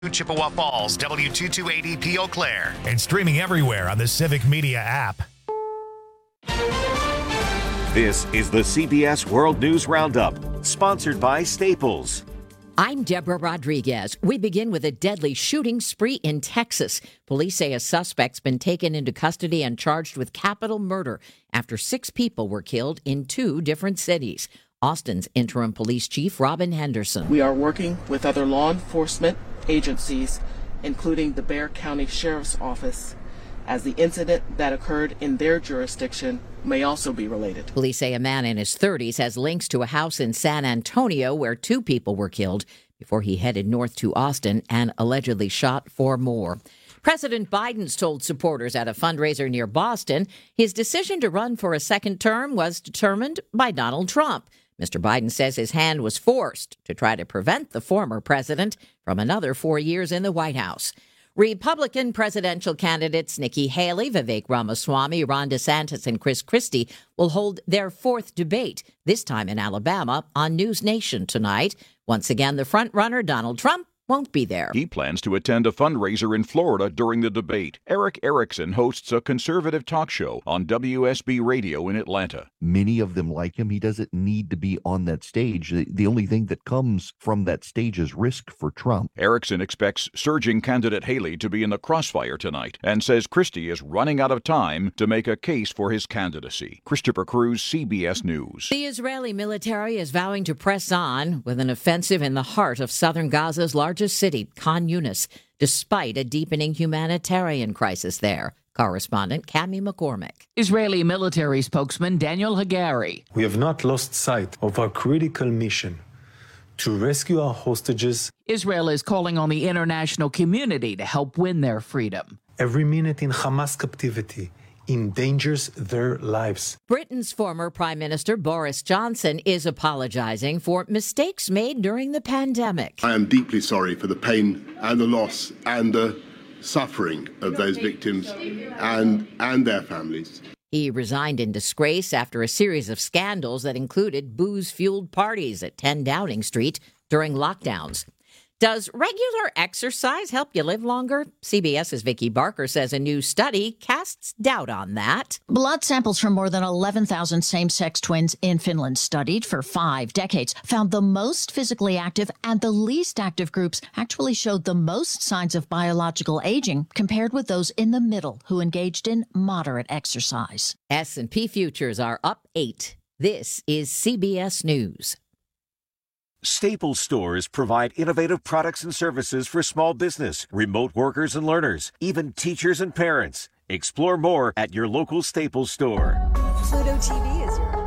Chippewa Falls, W228EP Eau Claire. And streaming everywhere on the Civic Media app. This is the CBS World News Roundup, sponsored by Staples. I'm Deborah Rodriguez. We begin with a deadly shooting spree in Texas. Police say a suspect's been taken into custody and charged with capital murder after 6 people were killed in 2 different cities. Austin's interim police chief, Robin Henderson. We are working with other law enforcement agencies, including the Bexar County Sheriff's Office, as the incident that occurred in their jurisdiction may also be related. Police say a man in his 30s has links to a house in San Antonio where 2 people were killed before he headed north to Austin and allegedly shot 4 more. President Biden's told supporters at a fundraiser near Boston his decision to run for a second term was determined by Donald Trump. Mr. Biden says his hand was forced to try to prevent the former president from another 4 years in the White House. Republican presidential candidates Nikki Haley, Vivek Ramaswamy, Ron DeSantis, and Chris Christie will hold their 4th debate, this time in Alabama, on News Nation tonight. Once again, the frontrunner, Donald Trump, won't be there. He plans to attend a fundraiser in Florida during the debate. Eric Erickson hosts a conservative talk show on WSB Radio in Atlanta. Many of them like him. He doesn't need to be on that stage. The only thing that comes from that stage is risk for Trump. Erickson expects surging candidate Haley to be in the crossfire tonight and says Christie is running out of time to make a case for his candidacy. Christopher Cruz, CBS News. The Israeli military is vowing to press on with an offensive in the heart of southern Gaza's largest city, Khan Yunis, despite a deepening humanitarian crisis there. Correspondent Cami McCormick. Israeli military spokesman Daniel Hagari. We have not lost sight of our critical mission to rescue our hostages. Israel is calling on the international community to help win their freedom. Every minute in Hamas captivity endangers their lives. Britain's former Prime Minister Boris Johnson is apologizing for mistakes made during the pandemic. I am deeply sorry for the pain and the loss and the suffering of those victims and their families. He resigned in disgrace after a series of scandals that included booze-fueled parties at 10 Downing Street during lockdowns. Does regular exercise help you live longer? CBS's Vicki Barker says a new study casts doubt on that. Blood samples from more than 11,000 same-sex twins in Finland, studied for 5 decades, found the most physically active and the least active groups actually showed the most signs of biological aging compared with those in the middle who engaged in moderate exercise. S&P futures are up 8. This is CBS News. Staples stores provide innovative products and services for small business, remote workers and learners, even teachers and parents. Explore more at your local Staples store. Pluto TV is your...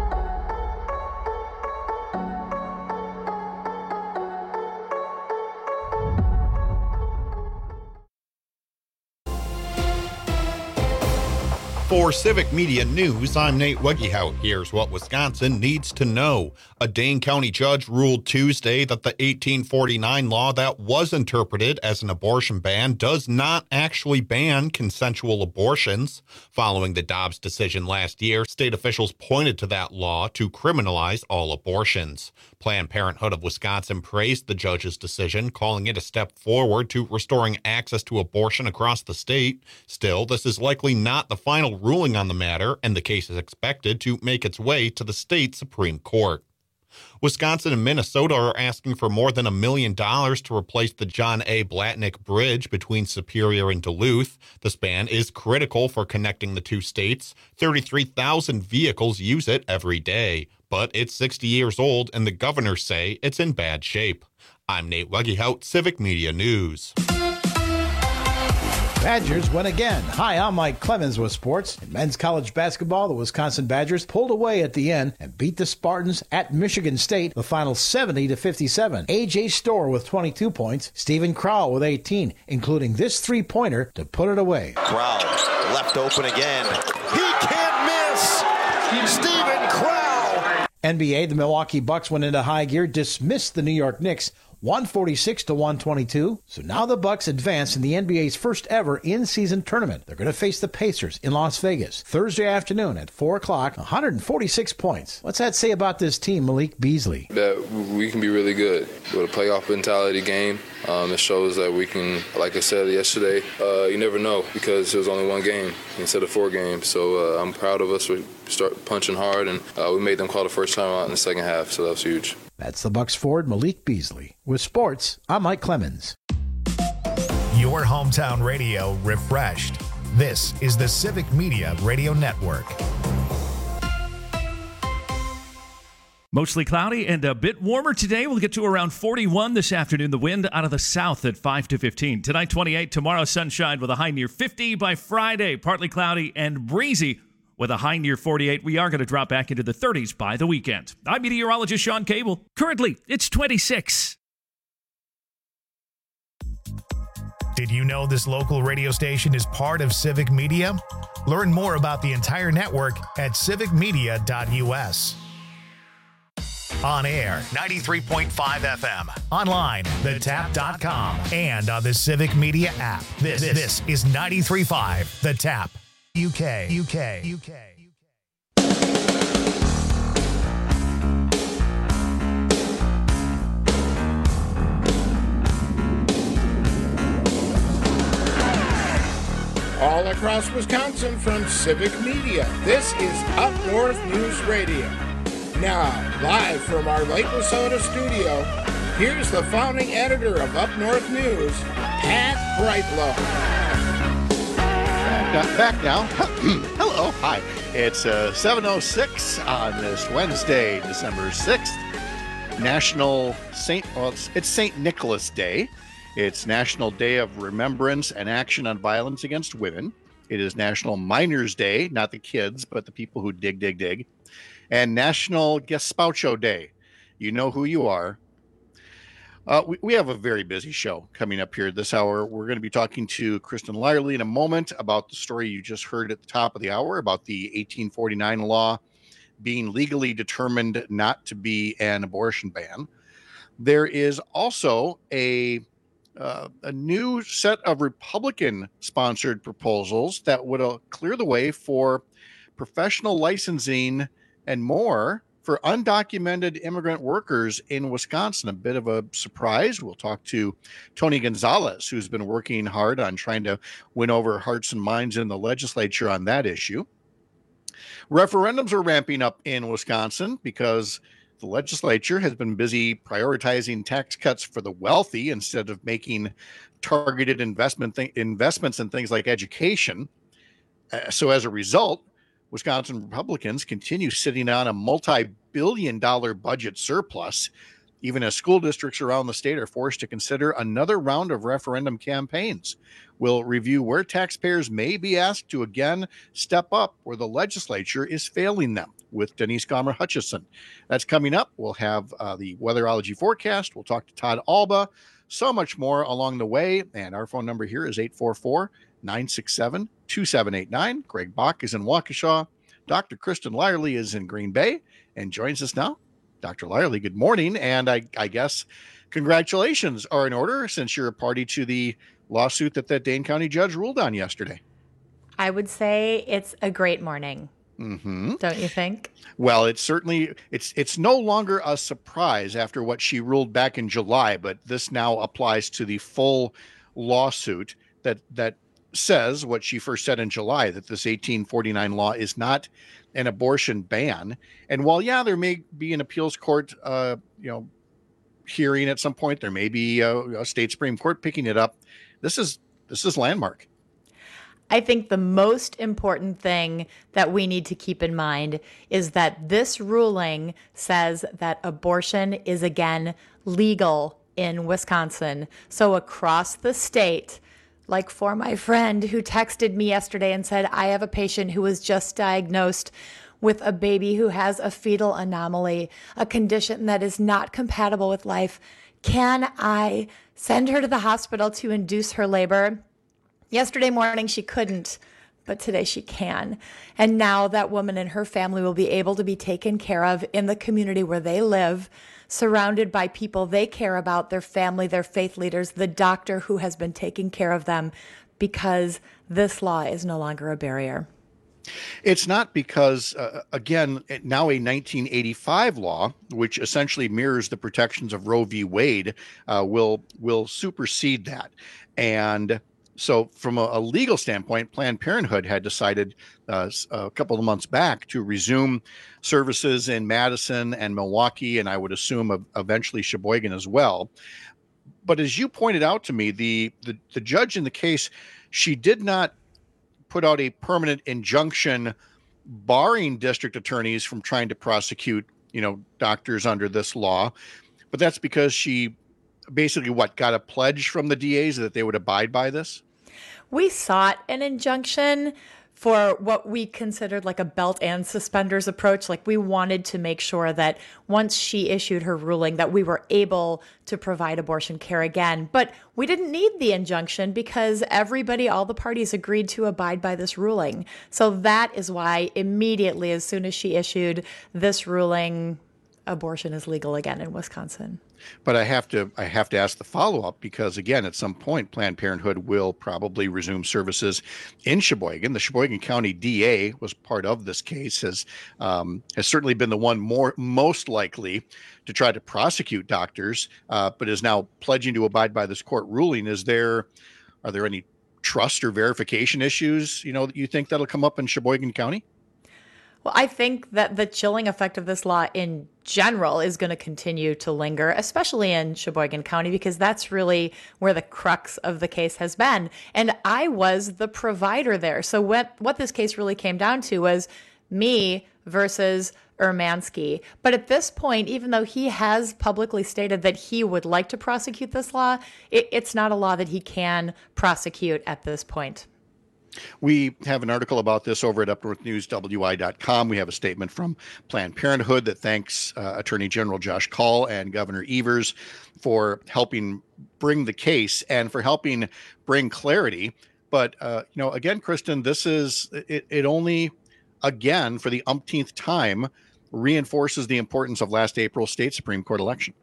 For Civic Media News, I'm Nate Weggehout. Here's what Wisconsin needs to know. A Dane County judge ruled Tuesday that the 1849 law that was interpreted as an abortion ban does not actually ban consensual abortions. Following the Dobbs decision last year, state officials pointed to that law to criminalize all abortions. Planned Parenthood of Wisconsin praised the judge's decision, calling it a step forward to restoring access to abortion across the state. Still, this is likely not the final ruling on the matter, and the case is expected to make its way to the state Supreme Court. Wisconsin and Minnesota are asking for more than $1 million to replace the John A. Blatnick Bridge between Superior and Duluth. The span is critical for connecting the two states. 33,000 vehicles use it every day, but it's 60 years old, and the governors say it's in bad shape. I'm Nate Weggehout, Civic Media News. Badgers win again. Hi, I'm Mike Clemens with sports. In men's college basketball, the Wisconsin Badgers pulled away at the end and beat the Spartans at Michigan State, the final 70-57. A.J. Storr with 22 points, Stephen Crowell with 18, including this three-pointer to put it away. Crowell left open again. He can't miss! Stephen Crowell! NBA, the Milwaukee Bucks went into high gear, dismissed the New York Knicks 146-122. So now the Bucks advance in the NBA's first ever in-season tournament. They're going to face the Pacers in Las Vegas Thursday afternoon at 4 o'clock, 146 points. What's that say about this team, Malik Beasley? That we can be really good with a playoff mentality game. It shows that we can, like I said yesterday, you never know because it was only one game instead of 4 games. So I'm proud of us. We start punching hard, and we made them call the first time out in the second half, so that was huge. That's the Bucks forward, Malik Beasley. With sports, I'm Mike Clemens. Your hometown radio refreshed. This is the Civic Media Radio Network. Mostly cloudy and a bit warmer today. We'll get to around 41 this afternoon. The wind out of the south at 5 to 15. Tonight, 28. Tomorrow, sunshine with a high near 50. By Friday, partly cloudy and breezy with a high near 48. We are going to drop back into the 30s by the weekend. I'm meteorologist Sean Cable. Currently, it's 26. Did you know this local radio station is part of Civic Media? Learn more about the entire network at civicmedia.us. On air, 93.5 FM. Online, thetap.com. And on the Civic Media app. This is 93.5 The Tap. UK. All across Wisconsin from Civic Media, this is Up North News Radio. Now, live from our Lake Wissota studio, here's the founding editor of Up North News, Pat Brightlow. Back now. Hello. Hi. It's 7:06 on this Wednesday, December 6th. It's St. Nicholas Day. It's National Day of Remembrance and Action on Violence Against Women. It is National Miners Day, not the kids, but the people who dig. And National Gazpacho Day. You know who you are. We have a very busy show coming up here this hour. We're going to be talking to Kristen Lyerly in a moment about the story you just heard at the top of the hour about the 1849 law being legally determined not to be an abortion ban. There is also a new set of Republican-sponsored proposals that would clear the way for professional licensing and more for undocumented immigrant workers in Wisconsin. A bit of a surprise. We'll talk to Tony Gonzalez, who's been working hard on trying to win over hearts and minds in the legislature on that issue. Referendums are ramping up in Wisconsin because the legislature has been busy prioritizing tax cuts for the wealthy instead of making targeted investments in things like education. So as a result, Wisconsin Republicans continue sitting on a multi-billion-dollar budget surplus, even as school districts around the state are forced to consider another round of referendum campaigns. We'll review where taxpayers may be asked to again step up where the legislature is failing them with Denise Gomer-Hutchison. That's coming up. We'll have the weatherology forecast. We'll talk to Todd Alba. So much more along the way. And our phone number here is 844-967-2789. Greg Bach is in Waukesha. Dr. Kristen Lyerly is in Green Bay and joins us now. Dr. Lyerly, good morning. And I guess congratulations are in order since you're a party to the lawsuit that Dane County judge ruled on yesterday. I would say it's a great morning. Mm-hmm. Don't you think? Well, it's no longer a surprise after what she ruled back in July, but this now applies to the full lawsuit that says what she first said in July, that this 1849 law is not an abortion ban. And while, there may be an appeals court, hearing at some point, there may be a state Supreme Court picking it up. This is landmark. I think the most important thing that we need to keep in mind is that this ruling says that abortion is again legal in Wisconsin. So across the state, like for my friend who texted me yesterday and said, I have a patient who was just diagnosed with a baby who has a fetal anomaly, a condition that is not compatible with life. Can I send her to the hospital to induce her labor? Yesterday morning, she couldn't, but today she can. And now that woman and her family will be able to be taken care of in the community where they live, surrounded by people they care about, their family, their faith leaders, the doctor who has been taking care of them, because this law is no longer a barrier. It's not because, again, now a 1985 law, which essentially mirrors the protections of Roe v. Wade, will supersede that. And so from a legal standpoint, Planned Parenthood had decided a couple of months back to resume services in Madison and Milwaukee, and I would assume eventually Sheboygan as well. But as you pointed out to me, the judge in the case, she did not put out a permanent injunction barring district attorneys from trying to prosecute, doctors under this law. But that's because she basically got a pledge from the DAs that they would abide by this? We sought an injunction for what we considered like a belt and suspenders approach. Like, we wanted to make sure that once she issued her ruling that we were able to provide abortion care again. But we didn't need the injunction because all the parties agreed to abide by this ruling. So that is why immediately, as soon as she issued this ruling, abortion is legal again in Wisconsin. But I have to ask the follow-up because, again, at some point, Planned Parenthood will probably resume services in Sheboygan. The Sheboygan County DA was part of this case, has certainly been the one most likely to try to prosecute doctors, but is now pledging to abide by this court ruling. Are there any trust or verification issues, that you think that'll come up in Sheboygan County? Well, I think that the chilling effect of this law in general is going to continue to linger, especially in Sheboygan County, because that's really where the crux of the case has been. And I was the provider there. So what this case really came down to was me versus Urmanski. But at this point, even though he has publicly stated that he would like to prosecute this law, it's not a law that he can prosecute at this point. We have an article about this over at upnorthnewswi.com. We have a statement from Planned Parenthood that thanks Attorney General Josh Kaul and Governor Evers for helping bring the case and for helping bring clarity. But, again, Kristen, this is it only, again, for the umpteenth time, reinforces the importance of last April's state Supreme Court election.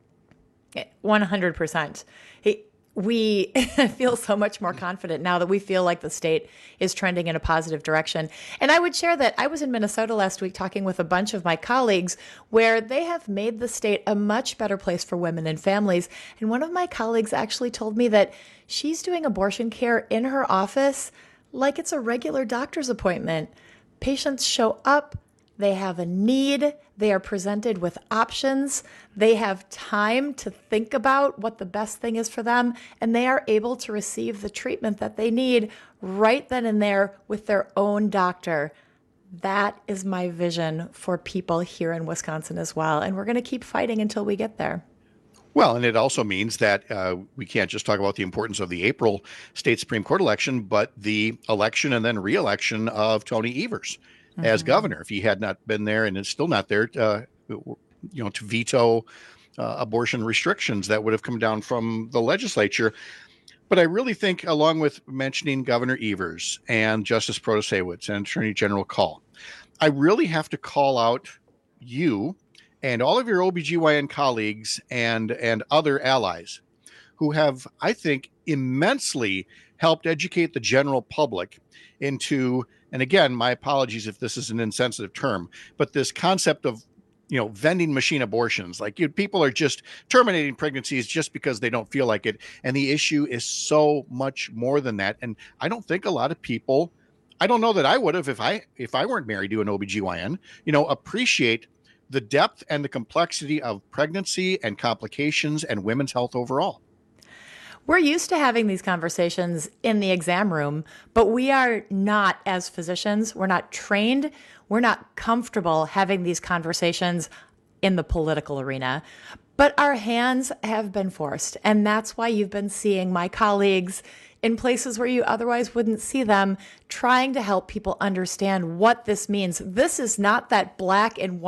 100%. We feel so much more confident now that we feel like the state is trending in a positive direction. And I would share that I was in Minnesota last week talking with a bunch of my colleagues where they have made the state a much better place for women and families. And one of my colleagues actually told me that she's doing abortion care in her office like it's a regular doctor's appointment. Patients show up. They have a need. They are presented with options. They have time to think about what the best thing is for them, and they are able to receive the treatment that they need right then and there with their own doctor. That is my vision for people here in Wisconsin as well, and we're going to keep fighting until we get there. Well, and it also means that we can't just talk about the importance of the April state Supreme Court election, but the election and then re-election of Tony Evers as governor. If he had not been there and is still not there, to veto abortion restrictions that would have come down from the legislature. But I really think, along with mentioning Governor Evers and Justice Protasiewicz and Attorney General Kaul, I really have to call out you and all of your OBGYN colleagues and other allies who have, I think, immensely helped educate the general public into, and again, my apologies if this is an insensitive term, but this concept of, vending machine abortions, like people are just terminating pregnancies just because they don't feel like it. And the issue is so much more than that. And I don't think a lot of people, I don't know that I would have, if I weren't married to an OBGYN, appreciate the depth and the complexity of pregnancy and complications and women's health overall. We're used to having these conversations in the exam room, but we are not, as physicians, we're not trained, we're not comfortable having these conversations in the political arena. But our hands have been forced, and that's why you've been seeing my colleagues in places where you otherwise wouldn't see them, trying to help people understand what this means. This is not that black and white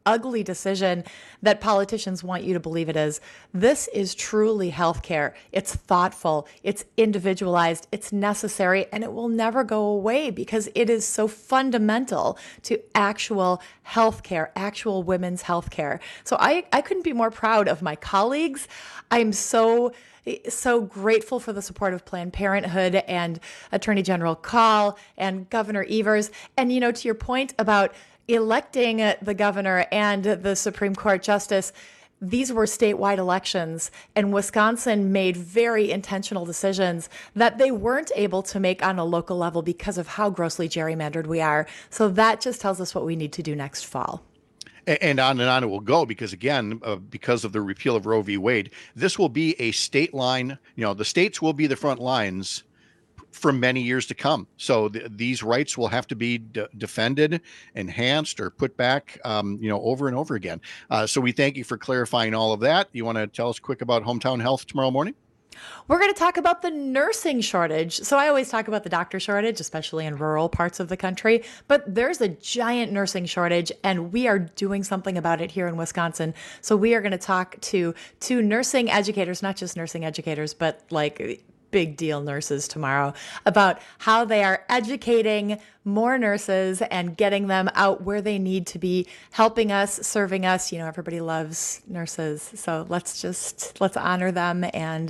ugly decision that politicians want you to believe it is. This is truly healthcare. It's thoughtful, it's individualized, it's necessary, and it will never go away because it is so fundamental to actual healthcare, actual women's healthcare. So I couldn't be more proud of my colleagues. I'm so grateful for the support of Planned Parenthood and Attorney General Kahl and Governor Evers. And, to your point about electing the governor and the Supreme Court justice, these were statewide elections, and Wisconsin made very intentional decisions that they weren't able to make on a local level because of how grossly gerrymandered we are. So that just tells us what we need to do next fall. And on it will go because, again, because of the repeal of Roe v. Wade, this will be a state line. The states will be the front lines for many years to come. So these rights will have to be defended, enhanced, or put back, over and over again. So we thank you for clarifying all of that. You want to tell us quick about Hometown Health tomorrow morning? We're going to talk about the nursing shortage. So I always talk about the doctor shortage, especially in rural parts of the country, but there's a giant nursing shortage and we are doing something about it here in Wisconsin. So we are going to talk to two nursing educators, not just nursing educators, but like big deal nurses tomorrow, about how they are educating more nurses and getting them out where they need to be, helping us, serving us. Everybody loves nurses. So let's honor them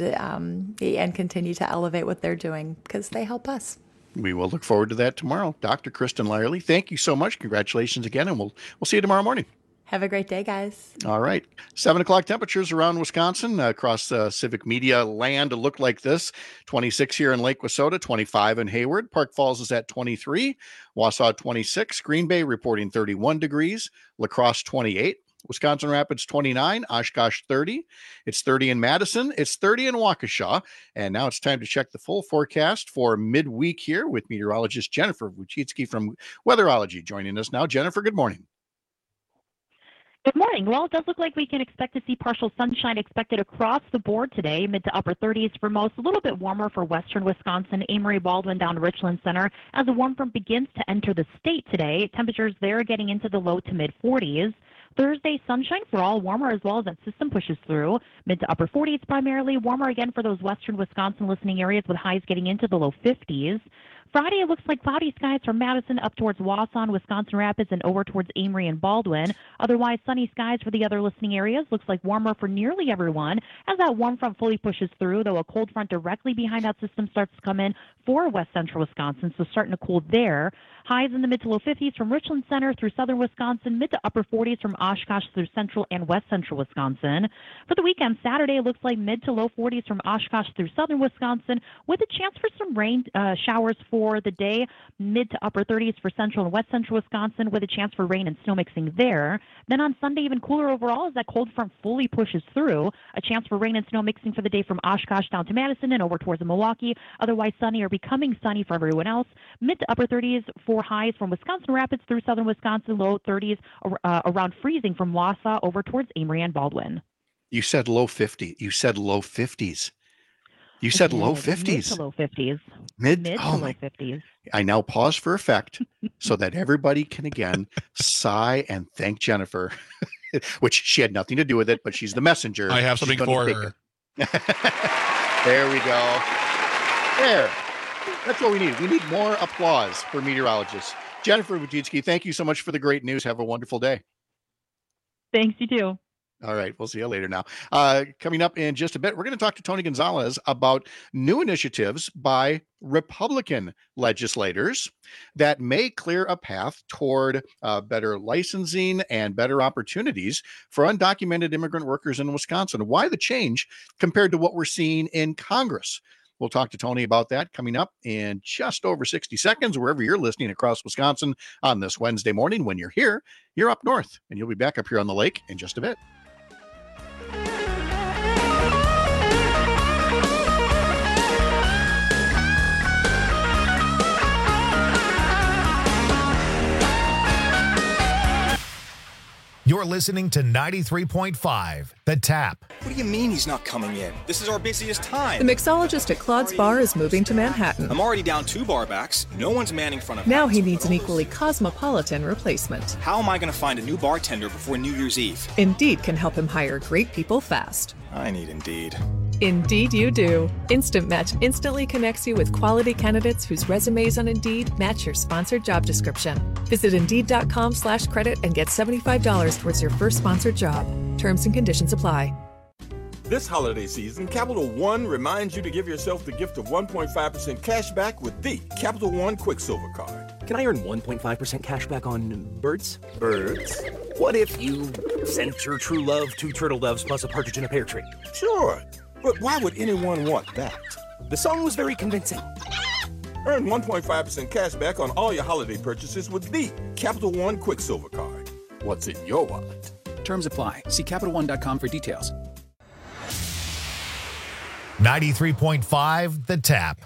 and continue to elevate what they're doing because they help us. We will look forward to that tomorrow. Dr. Kristen Lyerly, thank you so much. Congratulations again, and we'll see you tomorrow morning. Have a great day, guys. All right. 7 o'clock temperatures around Wisconsin across Civic Media land look like this. 26 here in Lake Wissota, 25 in Hayward. Park Falls is at 23. Wausau 26. Green Bay reporting 31 degrees. La Crosse 28. Wisconsin Rapids 29. Oshkosh 30. It's 30 in Madison. It's 30 in Waukesha. And now it's time to check the full forecast for midweek here with meteorologist Jennifer Wojcicki from Weatherology joining us now. Jennifer, good morning. Good morning. Well, it does look like we can expect to see partial sunshine expected across the board today, mid to upper 30s for most, a little bit warmer for western Wisconsin, Amory, Baldwin down to Richland Center. As the warm front begins to enter the state today, temperatures there getting into the low to mid 40s. Thursday, sunshine for all, warmer as well as that system pushes through. Mid to upper 40s primarily, warmer again for those western Wisconsin listening areas with highs getting into the low 50s. Friday, it looks like cloudy skies from Madison up towards Wausau, Wisconsin Rapids, and over towards Amory and Baldwin. Otherwise, sunny skies for the other listening areas. Looks like warmer for nearly everyone as that warm front fully pushes through, though a cold front directly behind that system starts to come in for west central Wisconsin, so starting to cool there. Highs in the mid to low 50s from Richland Center through southern Wisconsin, mid to upper 40s from Oshkosh through central and west central Wisconsin. For the weekend, Saturday, it looks like mid to low 40s from Oshkosh through southern Wisconsin with a chance for some rain showers for the day, mid to upper 30s for central and west central Wisconsin with a chance for rain and snow mixing there. Then on Sunday, even cooler overall as that cold front fully pushes through. A chance for rain and snow mixing for the day from Oshkosh down to Madison and over towards Milwaukee. Otherwise sunny or becoming sunny for everyone else. Mid to upper 30s for highs from Wisconsin Rapids through southern Wisconsin, low 30s around freezing from Wausau over towards Amory and Baldwin. You said low 50. You said low 50s. You said low 50s. Mid to low 50s. Mid to low 50s. I now pause for effect so that everybody can again sigh and thank Jennifer, which she had nothing to do with it, but she's the messenger. I have something for her. There we go. There. That's what we need. We need more applause for meteorologists. Jennifer Wojcicki, thank you so much for the great news. Have a wonderful day. Thanks, you too. All right. We'll see you later now. Coming up in just a bit, we're going to talk to Tony Gonzalez about new initiatives by Republican legislators that may clear a path toward better licensing and better opportunities for undocumented immigrant workers in Wisconsin. Why the change compared to what we're seeing in Congress? We'll talk to Tony about that coming up in just over 60 seconds, wherever you're listening across Wisconsin on this Wednesday morning. When you're here, you're up north, and you'll be back up here on the lake in just a bit. You're listening to 93.5, The Tap. What do you mean he's not coming in? This is our busiest time. The mixologist at Claude's Bar is moving to Manhattan. I'm already down 2 bar backs. No one's manning front of Now he needs an equally cosmopolitan replacement. How am I going to find a new bartender before New Year's Eve? Indeed can help him hire great people fast. I need Indeed. Indeed you do. Instant Match instantly connects you with quality candidates whose resumes on Indeed match your sponsored job description. Visit Indeed.com/credit and get $75 towards your first sponsored job. Terms and conditions apply. This holiday season, Capital One reminds you to give yourself the gift of 1.5% cash back with the Capital One Quicksilver Card. Can I earn 1.5% cash back on birds? Birds? What if you sent your true love 2 turtle doves plus a partridge in a pear tree? Sure, but why would anyone want that? The song was very convincing. Earn 1.5% cash back on all your holiday purchases with the Capital One Quicksilver Card. What's in your wallet? Terms apply. See CapitalOne.com for details. 93.5, The Tap.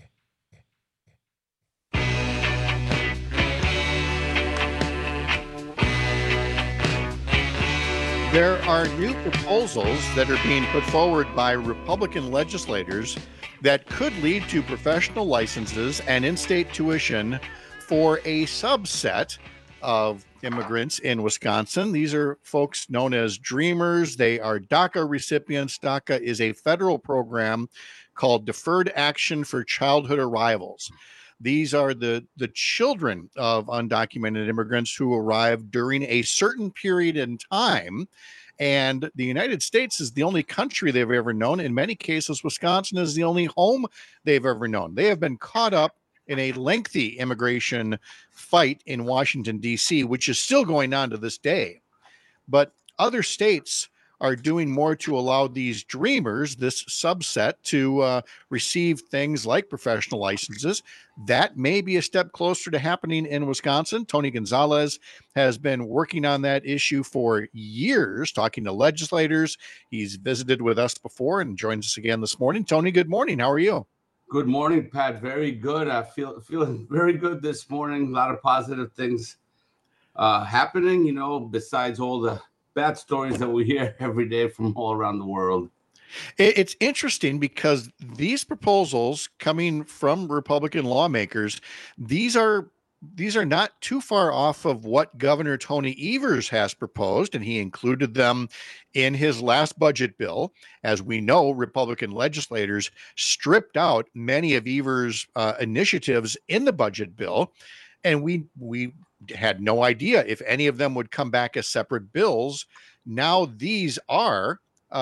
There are new proposals that are being put forward by Republican legislators that could lead to professional licenses and in-state tuition for a subset of immigrants in Wisconsin. These are folks known as Dreamers. They are DACA recipients. DACA is a federal program called Deferred Action for Childhood Arrivals. These are the children of undocumented immigrants who arrived during a certain period in time. And the United States is the only country they've ever known. In many cases, Wisconsin is the only home they've ever known. They have been caught up in a lengthy immigration fight in Washington, D.C., which is still going on to this day. But other states are doing more to allow these Dreamers, this subset, to receive things like professional licenses. That may be a step closer to happening in Wisconsin. Tony Gonzalez has been working on that issue for years, talking to legislators. He's visited with us before and joins us again this morning. Tony, good morning. How are you? Good morning, Pat. Very good. I feeling very good this morning. A lot of positive things happening, you know, besides all the bad stories that we hear every day from all around the world. It's interesting because these proposals coming from Republican lawmakers, these are not too far off of what Governor Tony Evers has proposed, and he included them in his last budget bill. As we know, Republican legislators stripped out many of Evers' initiatives in the budget bill, and we had no idea if any of them would come back as separate bills. Now these are.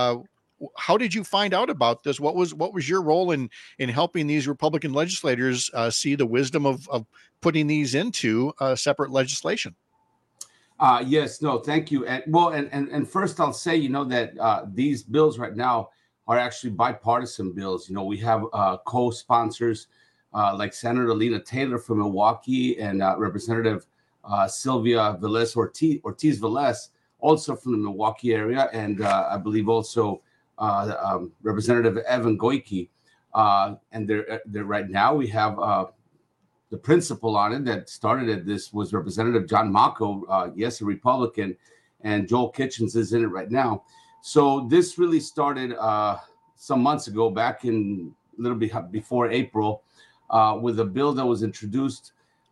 How did you find out about this? What was your role in helping these Republican legislators see the wisdom of putting these into separate legislation? Yes, no, thank you. And first I'll say, you know, that these bills right now are actually bipartisan bills. You know, we have co-sponsors like Senator Lena Taylor from Milwaukee and Representative Sylvia Ortiz-Velez, also from the Milwaukee area, and I believe also Representative Evan Goyke. And they're right now we have the principal on it that started it. This was Representative John Mako, yes, a Republican, and Joel Kitchens is in it right now. So this really started some months ago, back in a little bit before April, with a bill that was introduced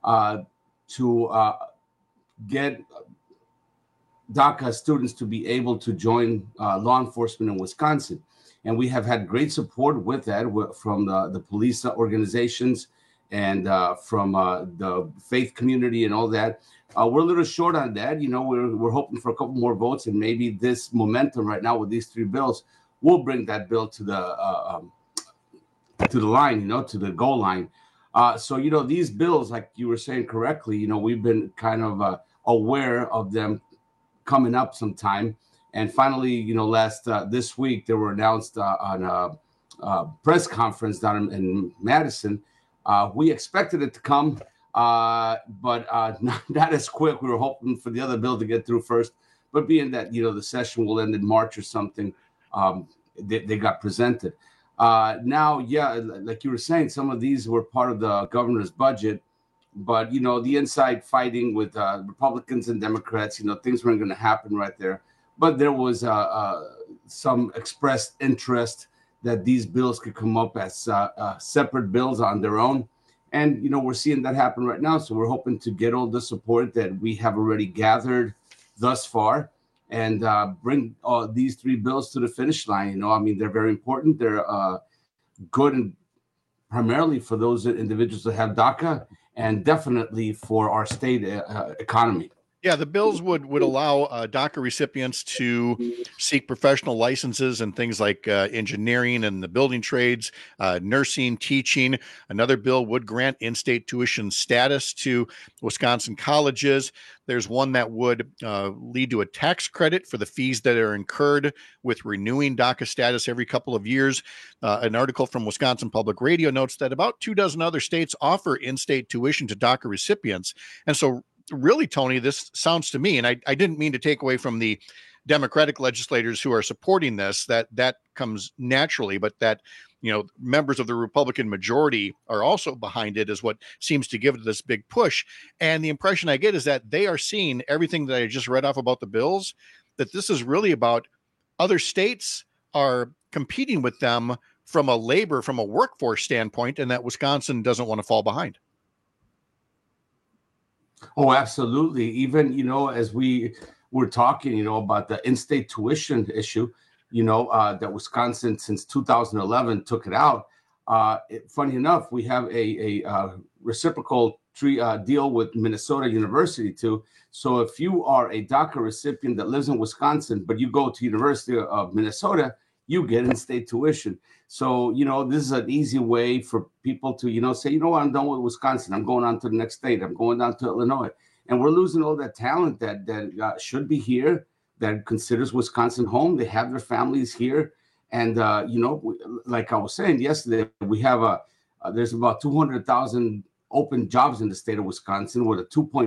to get DACA students to be able to join law enforcement in Wisconsin. And we have had great support with that from the police organizations and from the faith community and all that. We're a little short on that. You know, we're hoping for a couple more votes, and maybe this momentum right now with these 3 bills will bring that bill to the line, you know, to the goal line. So, you know, these bills, like you were saying correctly, you know, we've been kind of aware of them coming up sometime. And finally, you know, this week, they were announced on a press conference down in Madison. We expected it to come, but not as quick. We were hoping for the other bill to get through first. But being that, you know, the session will end in March or something, they got presented. Now, yeah, like you were saying, some of these were part of the governor's budget But, the inside fighting with Republicans and Democrats, things weren't going to happen right there. But there was some expressed interest that these bills could come up as separate bills on their own. And, we're seeing that happen right now. So we're hoping to get all the support that we have already gathered thus far and bring these three bills to the finish line. They're very important. They're good and primarily for those individuals that have DACA and definitely for our state economy. Yeah, the bills would allow DACA recipients to seek professional licenses and things like engineering and the building trades, nursing, teaching. Another bill would grant in-state tuition status to Wisconsin colleges. There's one that would lead to a tax credit for the fees that are incurred with renewing DACA status every couple of years. An article from Wisconsin Public Radio notes that about 24 other states offer in-state tuition to DACA recipients. And so really, Tony, this sounds to me, and I didn't mean to take away from the Democratic legislators who are supporting this, that comes naturally, but that, members of the Republican majority are also behind it is what seems to give it this big push. And the impression I get is that they are seeing everything that I just read off about the bills, that this is really about other states are competing with them from a workforce standpoint, and that Wisconsin doesn't want to fall behind. Oh, absolutely. Even, as we were talking, about the in-state tuition issue, that Wisconsin since 2011 took it out. Funny enough, we have a reciprocal deal with Minnesota University too. So if you are a DACA recipient that lives in Wisconsin, but you go to University of Minnesota, you get in-state tuition. So, this is an easy way for people to, say, I'm done with Wisconsin. I'm going on to the next state. I'm going down to Illinois. And we're losing all that talent that should be here, that considers Wisconsin home. They have their families here. And, like I was saying yesterday, we have there's about 200,000 open jobs in the state of Wisconsin with a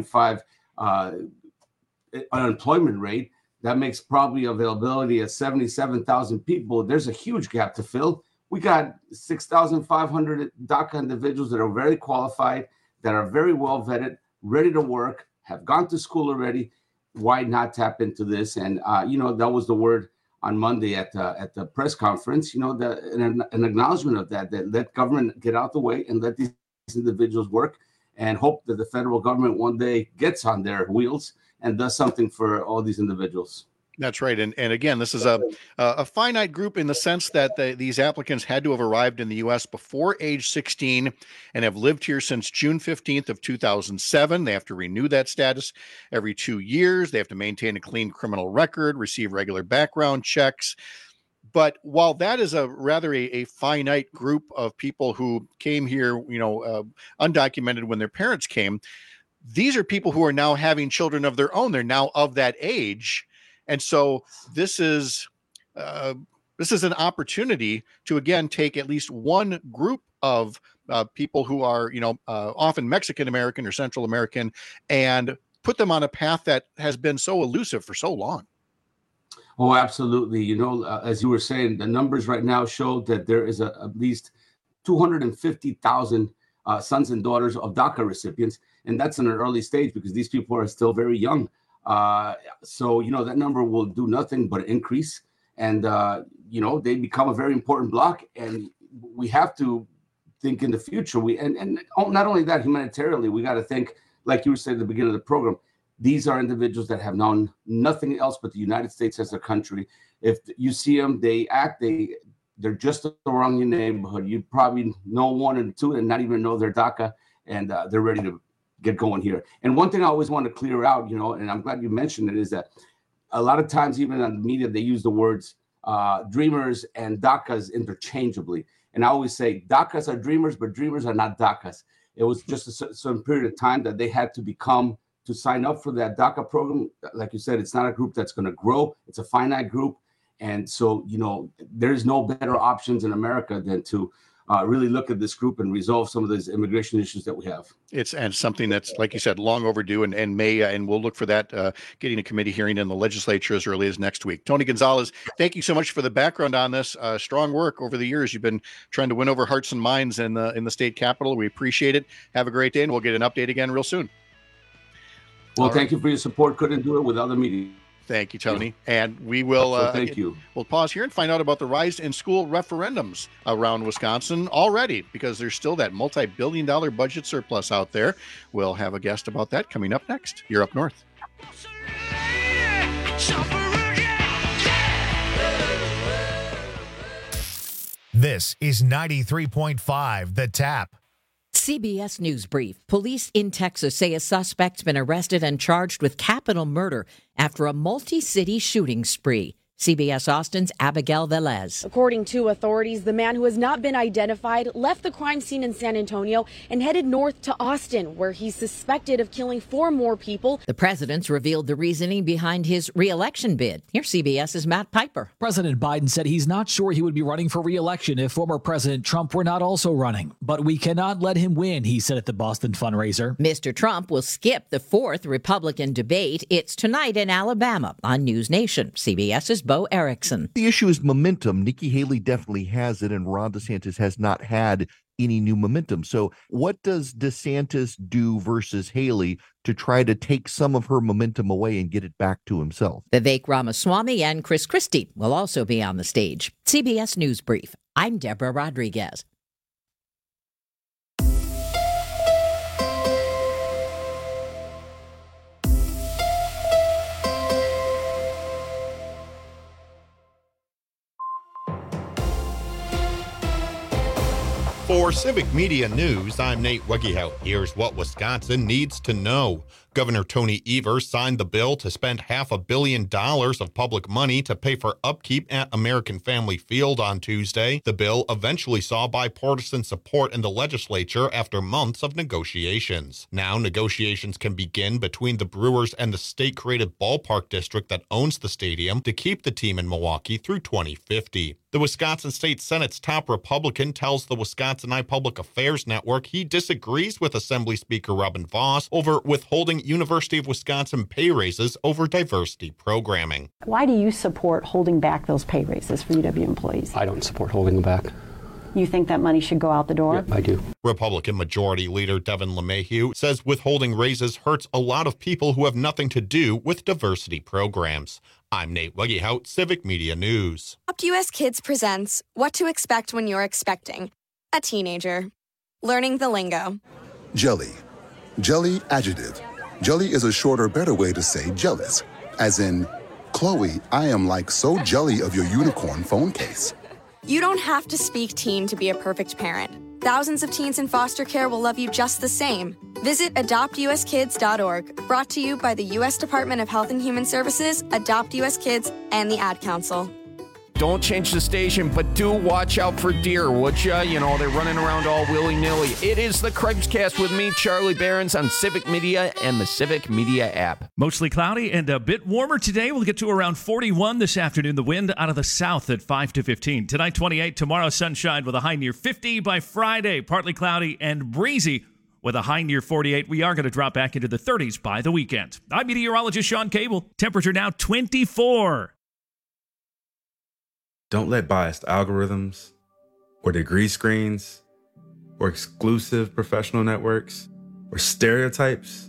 2.5 unemployment rate. That makes probably availability at 77,000 people. There's a huge gap to fill. We got 6,500 DACA individuals that are very qualified, that are very well vetted, ready to work, have gone to school already. Why not tap into this? And, that was the word on Monday at the press conference, an acknowledgement of that let government get out the way and let these individuals work and hope that the federal government one day gets on their wheels and does something for all these individuals. That's right. And again, this is a finite group in the sense that these applicants had to have arrived in the U.S. before age 16 and have lived here since June 15th of 2007. They have to renew that status every 2 years. They have to maintain a clean criminal record, receive regular background checks. But while that is a rather a finite group of people who came here, undocumented when their parents came, these are people who are now having children of their own. They're now of that age. And so this is an opportunity to, again, take at least one group of people who are, often Mexican-American or Central American and put them on a path that has been so elusive for so long. Oh, absolutely. As you were saying, the numbers right now show that there is at least 250,000 sons and daughters of DACA recipients. And that's in an early stage because these people are still very young. So, that number will do nothing but increase. And, they become a very important block. And we have to think in the future. And not only that, humanitarily, we got to think, like you were saying at the beginning of the program, these are individuals that have known nothing else but the United States as a country. If you see them, they're just around your neighborhood. You probably know one and two and not even know they're DACA, and they're ready to get going here. And one thing I always want to clear out, and I'm glad you mentioned it, is that a lot of times, even on the media, they use the words dreamers and DACAs interchangeably. And I always say DACAs are dreamers, but dreamers are not DACAs. It was just a certain period of time that they had to sign up for that DACA program. Like you said, it's not a group that's going to grow. It's a finite group. And so, there's no better options in America than to really look at this group and resolve some of those immigration issues that we have. It's something that's, like you said, long overdue, and we'll look for that getting a committee hearing in the legislature as early as next week. Tony Gonzalez, thank you so much for the background on this. Strong work over the years. You've been trying to win over hearts and minds in the state capitol. We appreciate it. Have a great day, and we'll get an update again real soon. Well, thank you for your support. Couldn't do it without the meeting. Thank you, Tony. And we will thank you. We'll pause here and find out about the rise in school referendums around Wisconsin already, because there's still that multi-billion-dollar budget surplus out there. We'll have a guest about that coming up next. You're Up North. This is 93.5 The Tap. CBS News Brief. Police in Texas say a suspect's been arrested and charged with capital murder after a multi-city shooting spree. CBS Austin's Abigail Velez. According to authorities, the man who has not been identified left the crime scene in San Antonio and headed north to Austin, where he's suspected of killing 4 more people. The president's revealed the reasoning behind his re-election bid. Here's CBS's Matt Piper. President Biden said he's not sure he would be running for re-election if former President Trump were not also running. But we cannot let him win, he said at the Boston fundraiser. Mr. Trump will skip the 4th Republican debate. It's tonight in Alabama on News Nation. CBS's Bo Erickson. The issue is momentum. Nikki Haley definitely has it, and Ron DeSantis has not had any new momentum. So what does DeSantis do versus Haley to try to take some of her momentum away and get it back to himself? Vivek Ramaswamy and Chris Christie will also be on the stage. CBS News Brief. I'm Deborah Rodriguez. For Civic Media News, I'm Nate Wegehout. Here's what Wisconsin needs to know. Governor Tony Evers signed the bill to spend $500 million of public money to pay for upkeep at American Family Field on Tuesday. The bill eventually saw bipartisan support in the legislature after months of negotiations. Now negotiations can begin between the Brewers and the state-created ballpark district that owns the stadium to keep the team in Milwaukee through 2050. The Wisconsin State Senate's top Republican tells the Wisconsinite Public Affairs Network he disagrees with Assembly Speaker Robin Vos over withholding University of Wisconsin pay raises over diversity programming. Why do you support holding back those pay raises for UW employees? I don't support holding them back. You think that money should go out the door? Yep, I do. Republican Majority Leader Devin LeMahieu says withholding raises hurts a lot of people who have nothing to do with diversity programs. I'm Nate Wegehout, Civic Media News. Adopt US Kids presents What to Expect When You're Expecting a Teenager. Learning the lingo. Jelly. Jelly adjective. Jelly is a shorter, better way to say jealous. As in, Chloe, I am like so jelly of your unicorn phone case. You don't have to speak teen to be a perfect parent. Thousands of teens in foster care will love you just the same. Visit adoptuskids.org, brought to you by the U.S. Department of Health and Human Services, Adopt U.S. Kids, and the Ad Council. Don't change the station, but do watch out for deer, would ya? You know, they're running around all willy-nilly. It is the Craig's Cast with me, Charlie Behrens, on Civic Media and the Civic Media app. Mostly cloudy and a bit warmer today. We'll get to around 41 this afternoon. The wind out of the south at 5 to 15. Tonight, 28. Tomorrow, sunshine with a high near 50. By Friday, partly cloudy and breezy with a high near 48. We are going to drop back into the 30s by the weekend. I'm meteorologist Sean Cable. Temperature now 24. Don't let biased algorithms or degree screens or exclusive professional networks or stereotypes,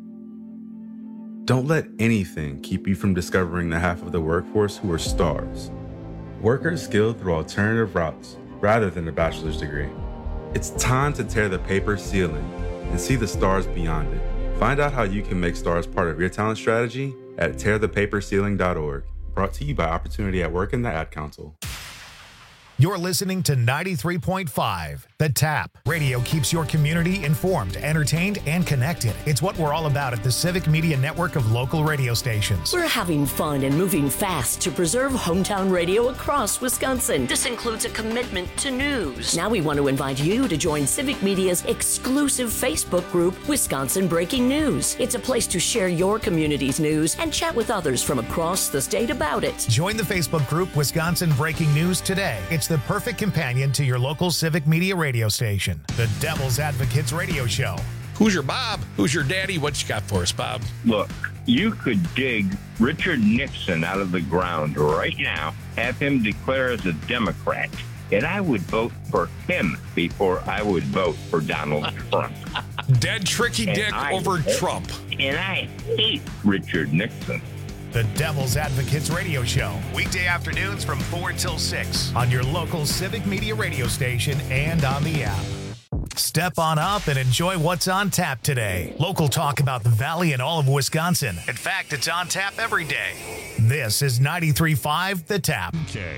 don't let anything keep you from discovering the half of the workforce who are stars. Workers skilled through alternative routes rather than a bachelor's degree. It's time to tear the paper ceiling and see the stars beyond it. Find out how you can make stars part of your talent strategy at tearthepaperceiling.org. Brought to you by Opportunity at Work and the Ad Council. You're listening to 93.5 The Tap. Radio keeps your community informed, entertained, and connected. It's what we're all about at the Civic Media network of local radio stations. We're having fun and moving fast to preserve hometown radio across Wisconsin. This includes a commitment to news. Now we want to invite you to join Civic Media's exclusive Facebook group, Wisconsin Breaking News. It's a place to share your community's news and chat with others from across the state about it. Join the Facebook group Wisconsin Breaking News today. It's It's the perfect companion to your local Civic Media radio station, the Devil's Advocates Radio Show. Who's your Bob? Who's your daddy? What you got for us, Bob? Look, you could dig Richard Nixon out of the ground right now, have him declare as a Democrat, and I would vote for him before I would vote for Donald Trump. Dead tricky dick over Trump. And I hate Richard Nixon. The Devil's Advocates Radio Show, weekday afternoons from 4 till 6 on your local Civic Media radio station and on the app. Step on up and enjoy what's on tap today. Local talk about the Valley and all of Wisconsin. In fact, it's on tap every day. This is 93.5 The Tap.